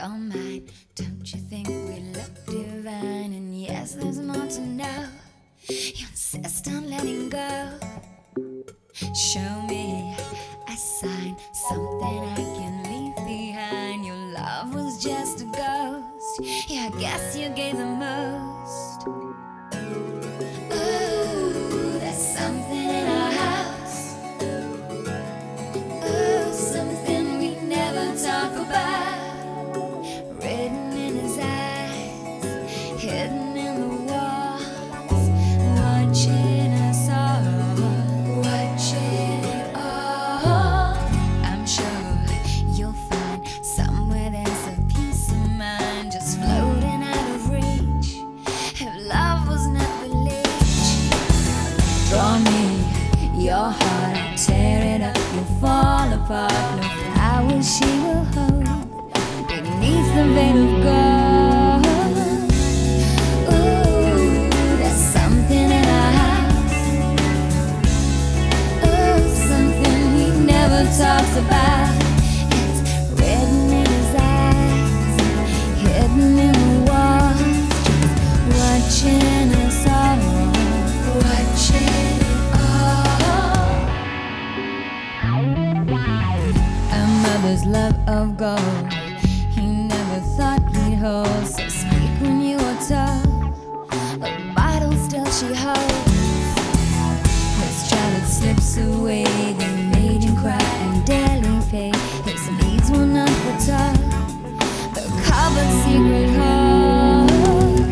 you're mine. Don't you think we look divine? And yes, there's more to know. You insist on letting go. Show me a sign, something I can leave behind. Your love was just a ghost. Yeah, I guess you gave the most. Ooh, there's something in our house. Ooh, something we never talk about. Written in his eyes, hidden in the walls, watching us all, watching it all. I'm sure you'll find somewhere there's a peace of mind, just floating out of reach. If love was not bleach, draw me your heart, I'll tear it up, you'll fall apart. No flowers she will hold beneath the veil of gold. Ooh, there's something in our house. Ooh, something he never talks about. It's written in his eyes, hidden in the walls, just watching us all, watching it all. A mother's love of gold he never thought he'd hold. So speak when you are told, a bottle still she holds. His childhood slips away, they made him cry and daily pay. His needs will not foretold, the covered secret hold.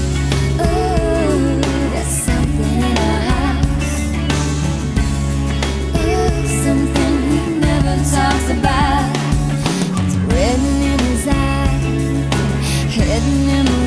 Ooh, there's something in our house. Ooh, something he never talks about. It's written in his eyes, hidden in the